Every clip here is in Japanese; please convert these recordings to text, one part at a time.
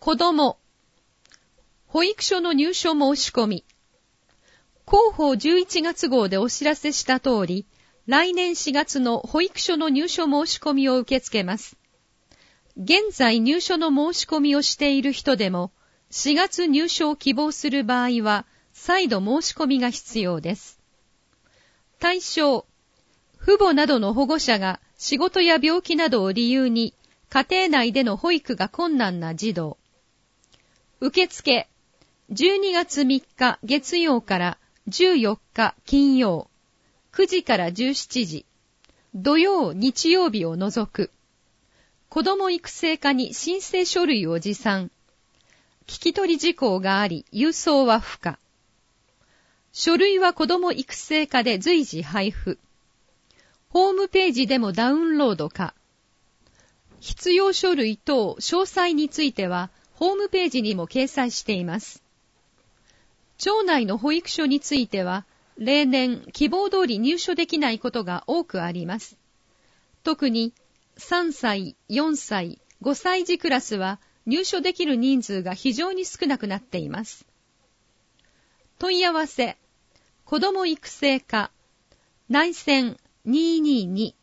子供、保育所の入所申し込み。広報11月号でお知らせした通り、来年4月の保育所の入所申し込みを受け付けます。現在入所の申し込みをしている人でも、4月入所を希望する場合は、再度申し込みが必要です。対象、父母などの保護者が仕事や病気などを理由に、家庭内での保育が困難な児童。受付、12月3日月曜から14日金曜、9時から17時、土曜日曜日を除く。子ども育成課に申請書類を持参。聞き取り事項があり、郵送は不可。書類は子ども育成課で随時配布。ホームページでもダウンロード可。必要書類等詳細については、ホームページにも掲載しています。町内の保育所については、例年希望通り入所できないことが多くあります。特に3歳、4歳、5歳児クラスは入所できる人数が非常に少なくなっています。問い合わせ、子ども育成課、内線222。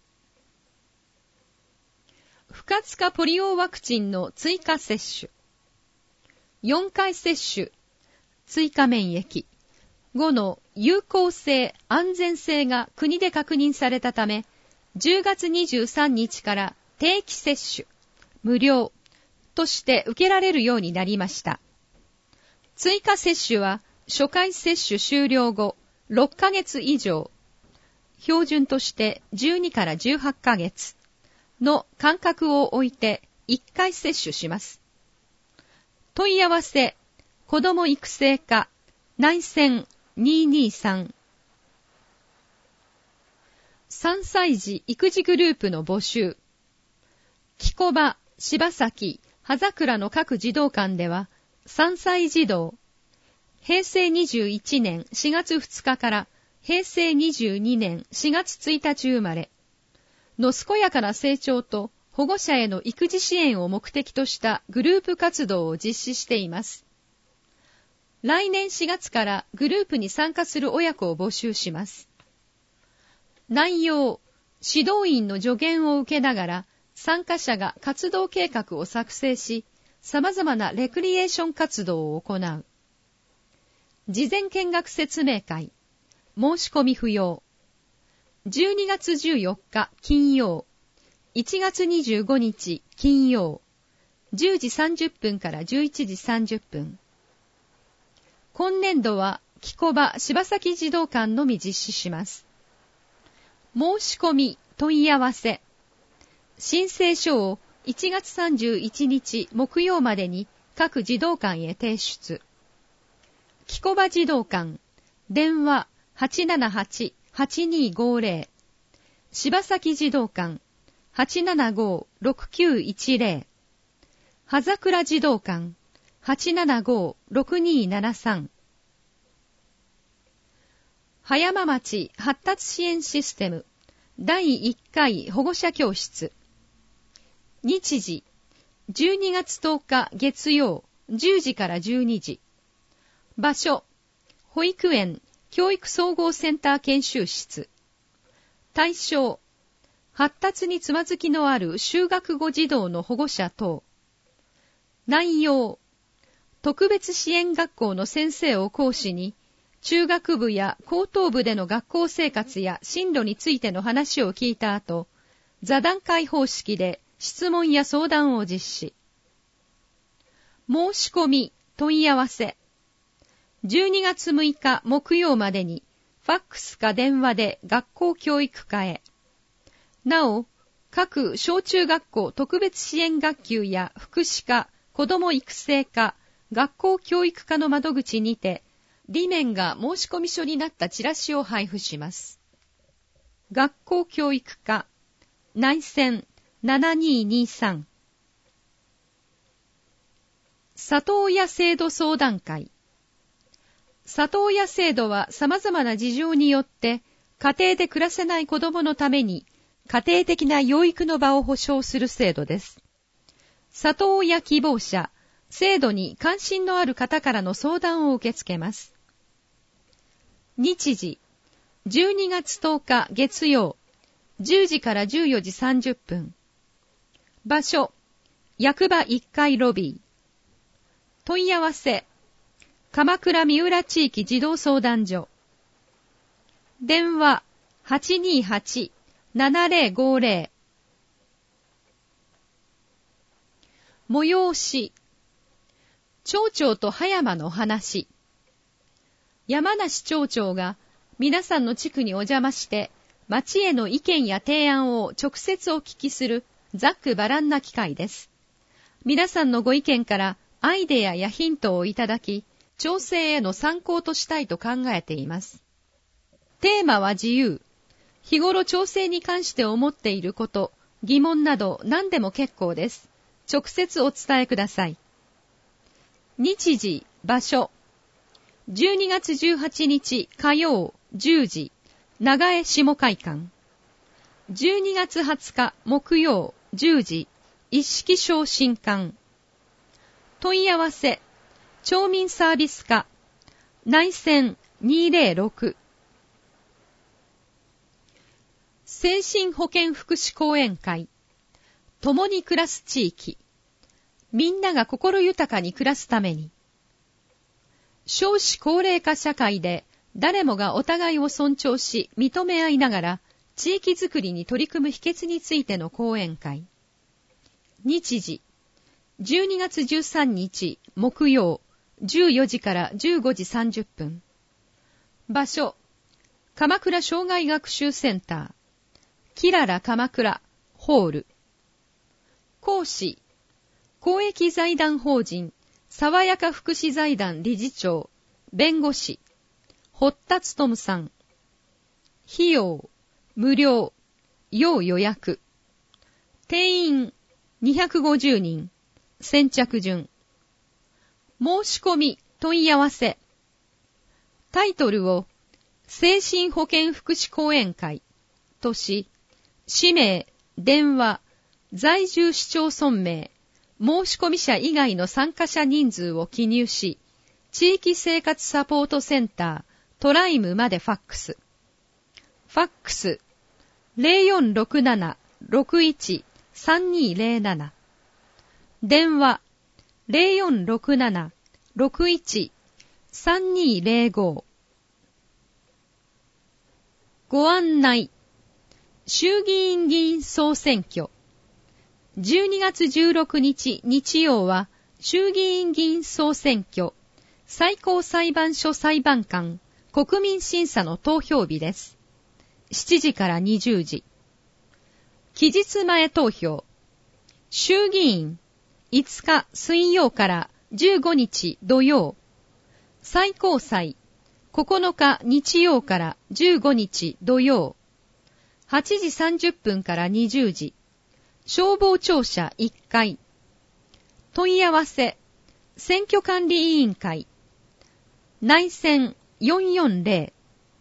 不活化ポリオワクチンの追加接種。4回接種、追加免疫後の有効性、安全性が国で確認されたため、10月23日から定期接種、無料として受けられるようになりました。追加接種は初回接種終了後6ヶ月以上、標準として12から18ヶ月の間隔を置いて1回接種します。問い合わせ、子ども育成課、内線223。3歳児育児グループの募集。木古場、柴崎、葉桜の各児童館では、3歳児童、平成21年4月2日から平成22年4月1日生まれの健やかな成長と保護者への育児支援を目的としたグループ活動を実施しています。来年4月からグループに参加する親子を募集します。内容、指導員の助言を受けながら参加者が活動計画を作成し、様々なレクリエーション活動を行う。事前見学説明会、申し込み不要。12月14日金曜、1月25日金曜、10時30分から11時30分。今年度は木古場柴崎児童館のみ実施します。申し込み問い合わせ。申請書を1月31日木曜までに各児童館へ提出。木古場児童館、電話 878-8250。柴崎児童館、875-6910。葉桜児童館、875-6273。葉山町発達支援システム第1回保護者教室。日時、12月10日月曜10時から12時。場所、保育園教育総合センター研修室。対象、発達につまずきのある就学後児童の保護者等。内容、特別支援学校の先生を講師に、中学部や高等部での学校生活や進路についての話を聞いた後、座談会方式で質問や相談を実施。申し込み、問い合わせ。12月6日木曜までに、ファックスか電話で学校教育課へ。なお、各小中学校特別支援学級や福祉課、子ども育成課、学校教育課の窓口にて、裏面が申込書になったチラシを配布します。学校教育課、内線7223。里親制度相談会。里親制度は様々な事情によって家庭で暮らせない子供のために家庭的な養育の場を保障する制度です。里親希望者、 制度に関心のある方からの相談を受け付けます。日時、12月10日月曜、10時から14時30分。場所、役場1階ロビー。問い合わせ、鎌倉三浦地域児童相談所。電話、828-7050。催し、町長と葉山の話。山梨町長が皆さんの地区にお邪魔して町への意見や提案を直接お聞きするざっくばらんな機会です。皆さんのご意見からアイデアやヒントをいただき、調整への参考としたいと考えています。テーマは自由。日頃調整に関して思っていること、疑問など何でも結構です。直接お伝えください。日時、場所。12月18日火曜10時、長江下会館。12月20日木曜10時、一色小新館。問い合わせ、町民サービス課、内線206。精神保健福祉講演会。共に暮らす地域。みんなが心豊かに暮らすために。少子高齢化社会で誰もがお互いを尊重し認め合いながら地域づくりに取り組む秘訣についての講演会。日時、12月13日木曜14時から15時30分。場所、鎌倉障害学習センター、キララ鎌倉ホール。講師、公益財団法人爽やか福祉財団理事長、弁護士、堀田勉さん。費用、無料、要予約。定員、250人。先着順。申し込み、問い合わせ。タイトルを、精神保健福祉講演会とし、氏名、電話、在住市町村名、申し込み者以外の参加者人数を記入し、地域生活サポートセンタートライムまでファックス。ファックス 0467-61-3207。電話 0467-61-3205。ご案内。衆議院議員総選挙。12月16日日曜は衆議院議員総選挙最高裁判所裁判官国民審査の投票日です。7時から20時。期日前投票。衆議院5日水曜から15日土曜。最高裁9日日曜から15日土曜。8時30分から20時。消防庁舎1階。問い合わせ、選挙管理委員会。内線440。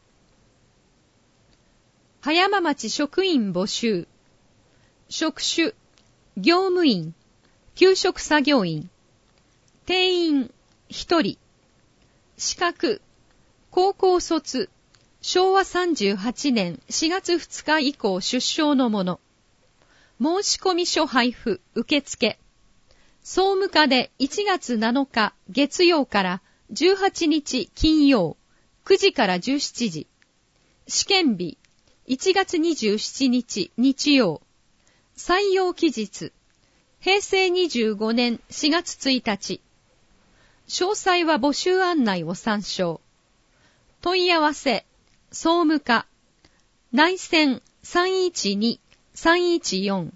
葉山町職員募集。職種、業務員、給食作業員。定員1人。資格、高校卒、昭和38年4月2日以降出生のもの。申込書配布受付。総務課で1月7日月曜から18日金曜9時から17時。試験日1月27日日曜。採用期日平成25年4月1日。詳細は募集案内を参照。問い合わせ総務課内線312-314。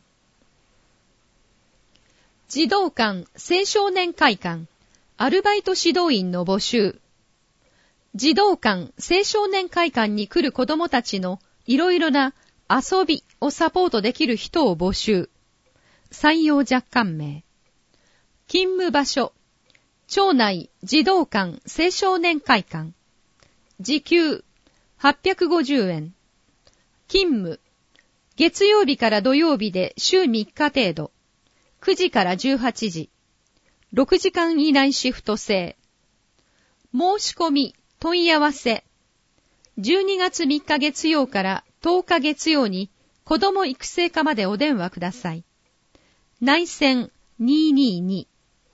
児童館青少年会館アルバイト指導員の募集。児童館青少年会館に来る子どもたちのいろいろな遊びをサポートできる人を募集。採用若干名。勤務場所町内児童館青少年会館。時給850円。勤務月曜日から土曜日で週3日程度。9時から18時。 6時間以内シフト制。申し込み、問い合わせ。12月3日月曜から10日月曜に子ども育成課までお電話ください。内線222。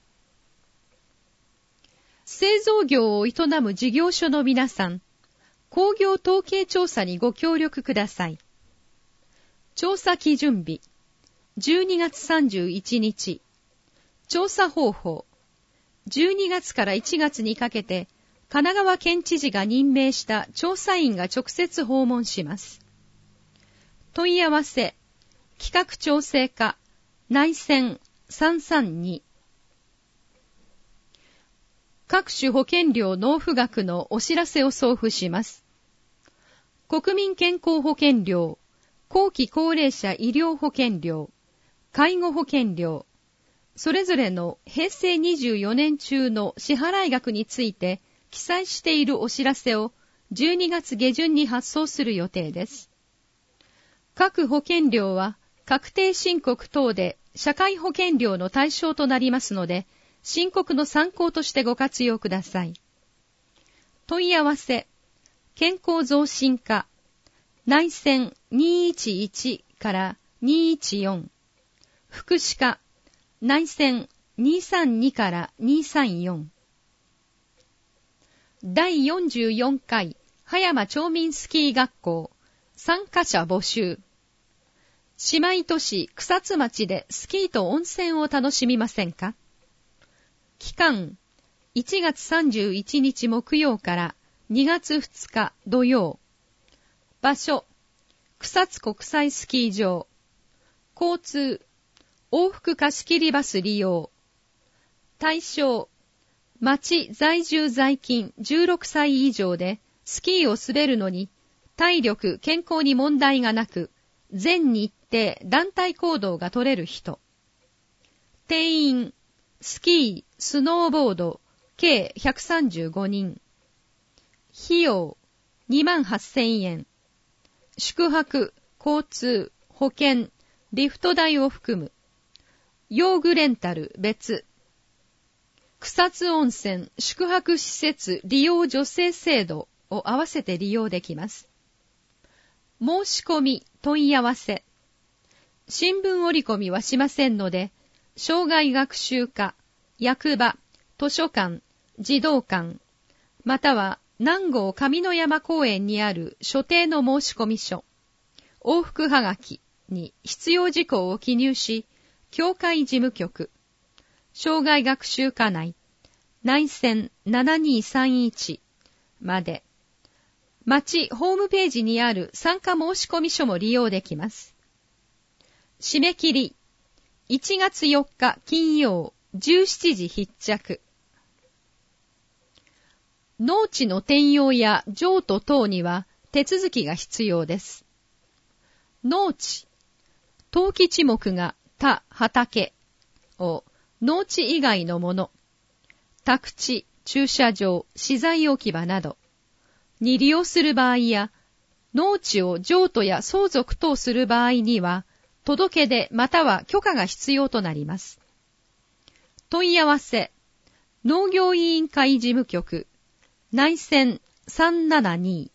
製造業を営む事業所の皆さん、工業統計調査にご協力ください。調査基準日、12月31日。調査方法、12月から1月にかけて、神奈川県知事が任命した調査員が直接訪問します。問い合わせ、企画調整課、内線332。各種保険料納付額のお知らせを送付します。国民健康保険料、後期高齢者医療保険料、介護保険料、それぞれの平成24年中の支払い額について記載しているお知らせを12月下旬に発送する予定です。各保険料は確定申告等で社会保険料の対象となりますので、申告の参考としてご活用ください。問い合わせ、健康増進課、内線211から214、福祉課、内線232から234。第44回葉山町民スキー学校参加者募集。姉妹都市草津町でスキーと温泉を楽しみませんか？期間1月31日木曜から2月2日土曜。場所草津国際スキー場。交通往復貸切バス利用。対象、町在住在勤16歳以上でスキーを滑るのに体力・健康に問題がなく、全日程団体行動が取れる人。定員、スキー、スノーボード、計135人。費用、28,000円。宿泊、交通、保険、リフト代を含む。用具レンタル別。草津温泉宿泊施設利用助成制度を合わせて利用できます。申し込み問い合わせ。新聞折り込みはしませんので、障害学習課、役場、図書館、児童館、または南郷上野山公園にある所定の申込書、往復はがきに必要事項を記入し、協会事務局、障害学習課内、内線7231まで、町ホームページにある参加申込書も利用できます。締め切り、1月4日金曜17時必着。農地の転用や譲渡等には手続きが必要です。農地、登記地目が田、畑を農地以外のもの、宅地、駐車場、資材置き場などに利用する場合や、農地を譲渡や相続等する場合には、届け出または許可が必要となります。問い合わせ、農業委員会事務局、内線372。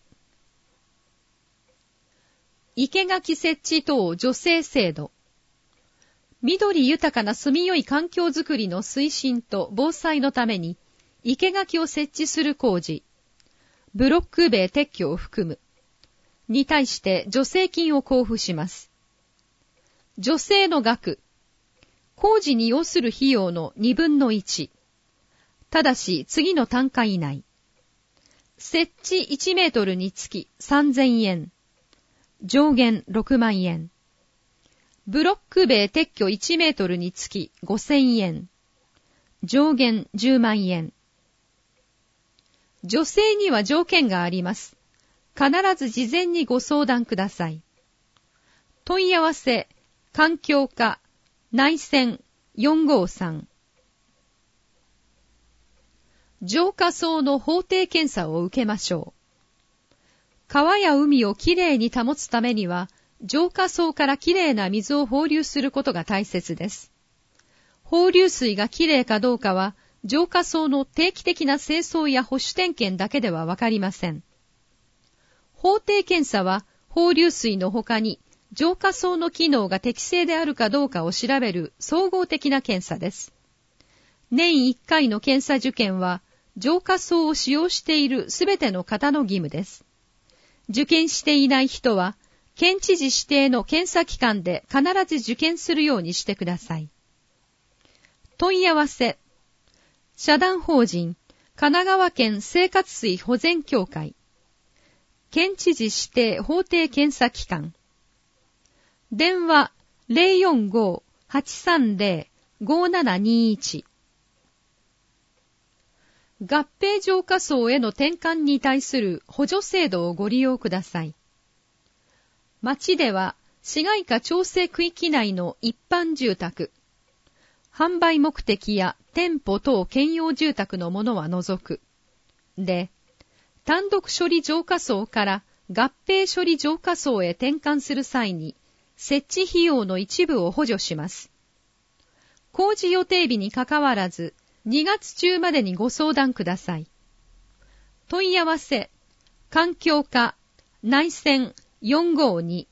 生垣設置等助成制度。緑豊かな住みよい環境づくりの推進と防災のために、生垣を設置する工事、ブロック塀撤去を含む、に対して助成金を交付します。助成の額、工事に要する費用の2分の1。ただし次の単価以内。設置1メートルにつき3000円。上限6万円。ブロック塀撤去1メートルにつき5000円。上限10万円。助成には条件があります。必ず事前にご相談ください。問い合わせ、環境課、内線453。浄化槽の法定検査を受けましょう。川や海をきれいに保つためには、浄化槽からきれいな水を放流することが大切です。 放流水がきれいかどうかは、浄化槽の定期的な清掃や保守点検だけではわかりません。法定検査は、放流水の他に、浄化槽の機能が適正であるかどうかを調べる総合的な検査です。年1回の検査受験は、浄化槽を使用しているすべての方の義務です。受験していない人は、県知事指定の検査機関で必ず受験するようにしてください。問い合わせ。社団法人、神奈川県生活水保全協会。県知事指定法定検査機関。電話 045-830-5721。合併浄化槽への転換に対する補助制度をご利用ください。町では市街化調整区域内の一般住宅、販売目的や店舗等兼用住宅のものは除く。で、単独処理浄化槽から合併処理浄化槽へ転換する際に、設置費用の一部を補助します。工事予定日にかかわらず、2月中までにご相談ください。問い合わせ、環境課、内線452。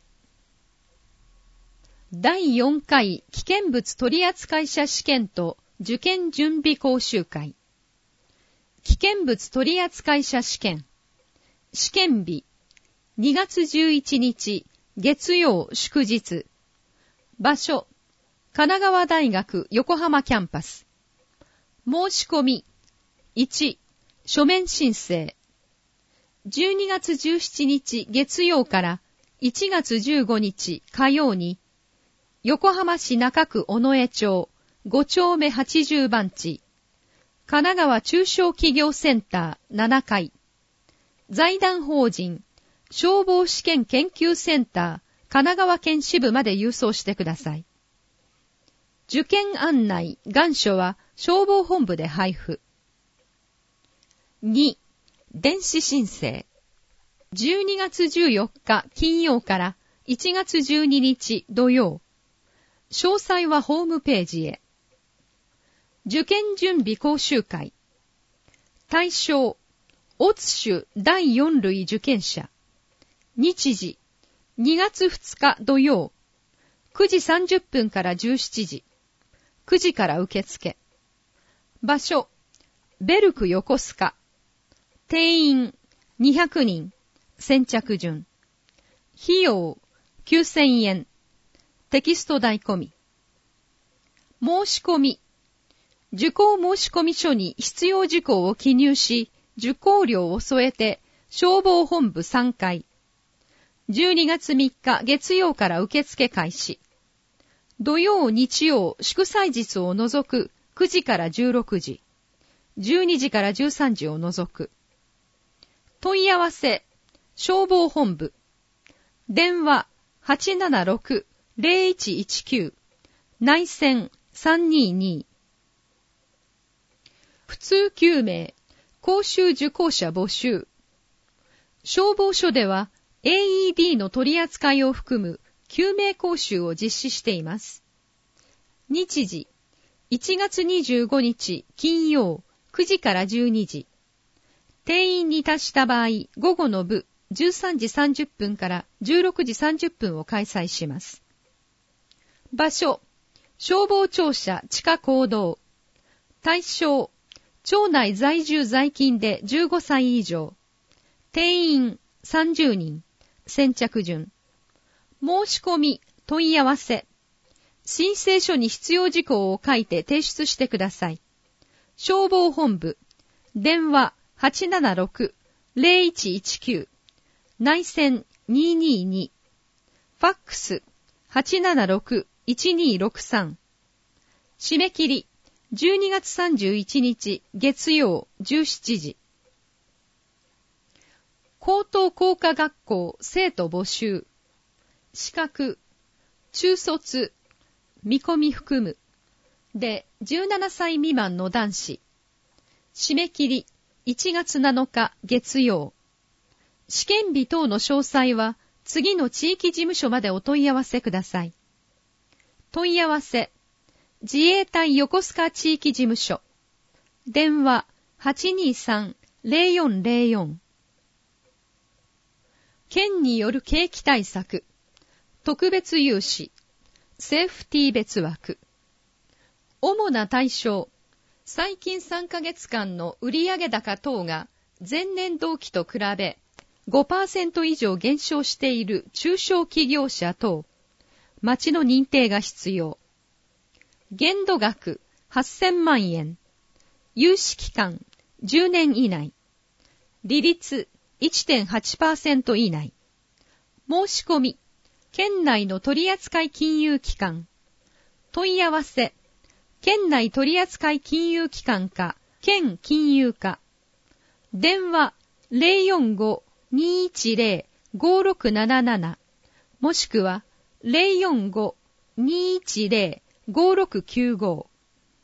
第4回危険物取扱者試験と受験準備講習会。危険物取扱者試験。試験日、2月11日、月曜祝日。場所、神奈川大学横浜キャンパス。申し込み、1、書面申請。12月17日月曜から1月15日火曜に、横浜市中区尾上町5丁目80番地、神奈川中小企業センター7階、財団法人消防試験研究センター神奈川県支部まで郵送してください。受験案内、願書は消防本部で配布。2、電子申請。12月14日金曜から1月12日土曜。詳細はホームページへ。受験準備講習会。対象、乙種第4類受験者。日時、2月2日土曜。9時30分から17時。9時から受付。場所、ベルク横須賀。定員、200人。先着順。費用、9000円。テキスト代込み。申し込み。受講申込書に必要事項を記入し、受講料を添えて、消防本部3階。12月3日月曜から受付開始。土曜、日曜、祝祭日を除く9時から16時。12時から13時を除く。問い合わせ。消防本部。電話 876-0119。内線322。普通救命。講習受講者募集。消防署では AED の取り扱いを含む救命講習を実施しています。日時、1月25日金曜9時から12時。定員に達した場合、午後の部13時30分から16時30分を開催します。場所、消防庁舎地下講堂。対象、町内在住在勤で15歳以上。定員30人。先着順。申し込み、問い合わせ。申請書に必要事項を書いて提出してください。消防本部。電話 876-0119。内線222。ファックス 876-1263。締め切り12月31日月曜17時。高等工科学校生徒募集。資格、中卒、見込み含む。で、17歳未満の男子。締め切り1月7日月曜。試験日等の詳細は次の地域事務所までお問い合わせください。問い合わせ、 自衛隊横須賀地域事務所。電話 823-0404。県による景気対策。特別融資。セーフティー別枠。主な対象。最近3ヶ月間の売上高等が前年同期と比べ 5% 以上減少している中小企業者等。町の認定が必要。限度額8000万円。融資期間10年以内。利率 1.8% 以内。申し込み。県内の取扱金融機関。問い合わせ。県内取扱金融機関か、県金融課。電話 045-210-5677 もしくは 045-210-5695。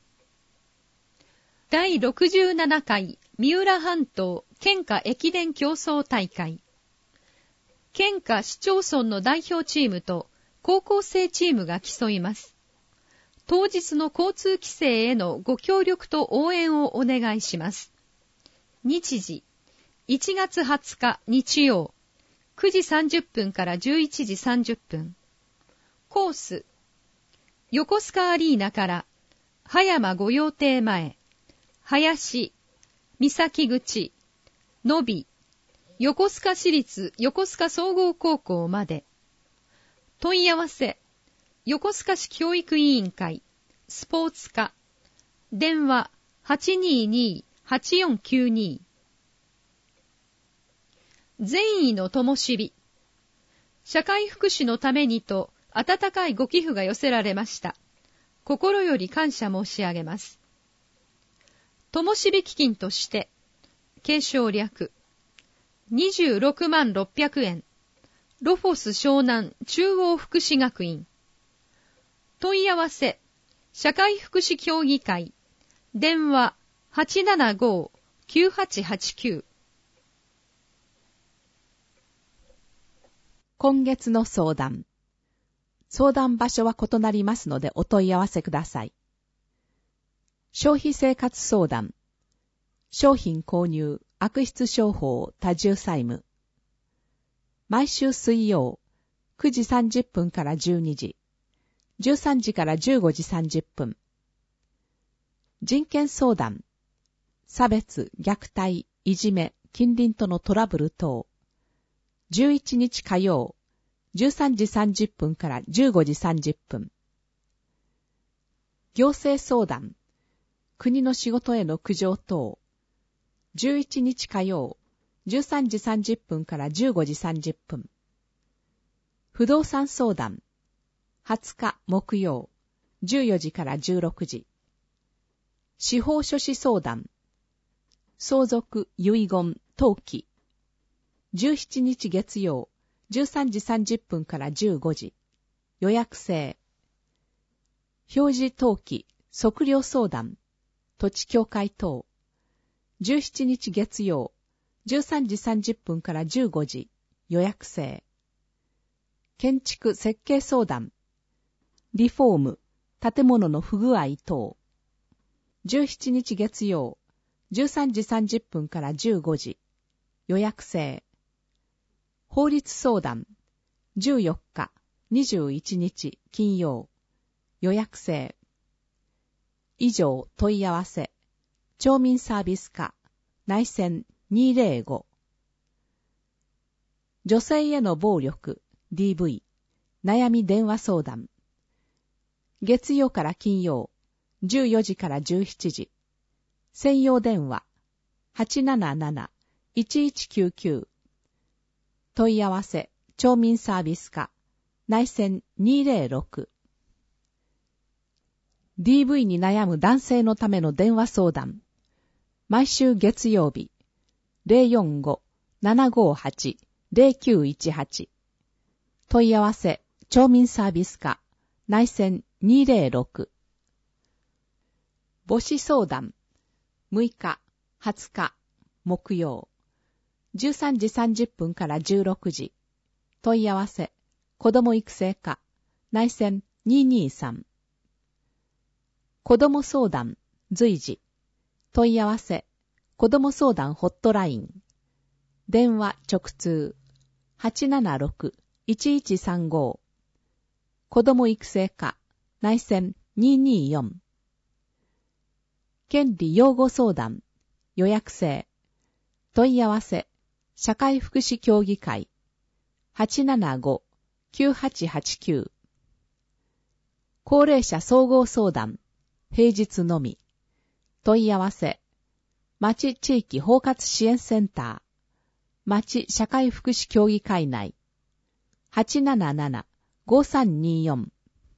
第67回三浦半島県下駅伝競争大会。県下市町村の代表チームと高校生チームが競います。当日の交通規制へのご協力と応援をお願いします。日時、1月20日日曜、9時30分から11時30分。コース、横須賀アリーナから葉山御用邸前、林、三崎口、野比、横須賀市立横須賀総合高校まで。問い合わせ、横須賀市教育委員会、スポーツ課、電話 822-8492。善意の灯火。社会福祉のためにと温かいご寄付が寄せられました。心より感謝申し上げます。灯火基金として、継承略、26万600円、ロフォス湘南中央福祉学院。問い合わせ、社会福祉協議会、電話 875-9889。 今月の相談。相談場所は異なりますのでお問い合わせください。消費生活相談。商品購入、悪質商法、多重債務。毎週水曜、9時30分から12時、13時から15時30分。人権相談。差別、虐待、いじめ、近隣とのトラブル等。11日火曜、13時30分から15時30分。行政相談。国の仕事への苦情等。11日火曜、13時30分から15時30分。不動産相談。20日木曜、14時から16時。司法書士相談。相続、遺言、登記。17日月曜、13時30分から15時。予約制。表示登記、測量相談。土地協会等。17日月曜、13時30分から15時。予約制。建築設計相談。リフォーム、建物の不具合等。17日月曜、13時30分から15時。予約制。法律相談。14日、21日金曜。予約制。以上問い合わせ。町民サービス課、内線205。女性への暴力、DV、悩み電話相談。月曜から金曜、14時から17時。専用電話、877-1199。問い合わせ、町民サービス課、内線206。DV に悩む男性のための電話相談。毎週月曜日、045-758-0918。問い合わせ、町民サービス課、内線206。母子相談。6日、20日、木曜。13時30分から16時。問い合わせ、子ども育成課、内線223。 子ども相談、随時。問い合わせ、子ども相談ホットライン。電話直通、876-1135。子ども育成課、内線224。権利擁護相談、予約制。問い合わせ、社会福祉協議会、875-9889。高齢者総合相談、平日のみ。問い合わせ、町地域包括支援センター、町社会福祉協議会内、877-5324。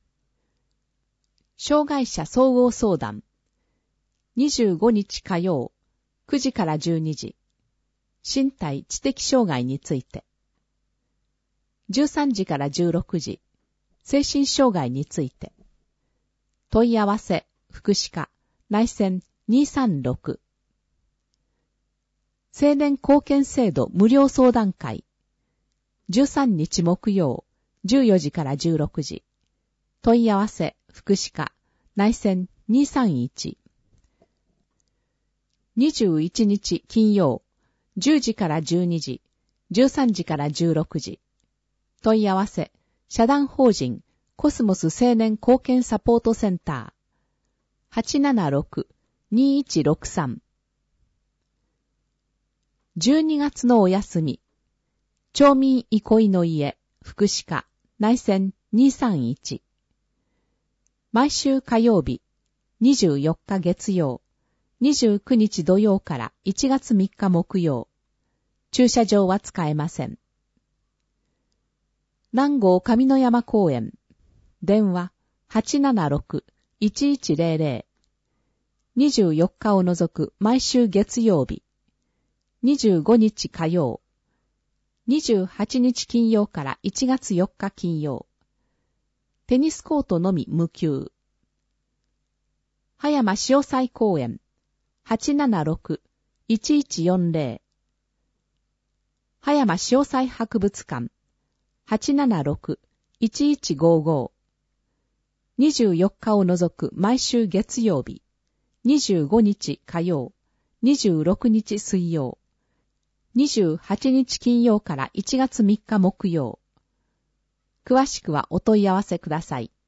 障害者総合相談、25日火曜、9時から12時。身体知的障害について。13時から16時。精神障害について。問い合わせ、福祉課、内線236。青年貢献制度無料相談会。13日木曜、14時から16時。問い合わせ、福祉課、内線231。21日金曜、10時から12時、13時から16時。問い合わせ、社団法人コスモス青年貢献サポートセンター、876-2163。12月のお休み、町民憩いの家、福祉課、内線231。毎週火曜日、24日月曜、29日土曜から1月3日木曜。駐車場は使えません。南郷上野山公園。電話 876-1100。24日を除く毎週月曜日。25日火曜。28日金曜から1月4日金曜。テニスコートのみ無給。葉山潮祭公園。876-1140。葉山潮祭博物館。876-1155。24日を除く毎週月曜日。25日火曜。26日水曜。28日金曜から1月3日木曜。詳しくはお問い合わせください。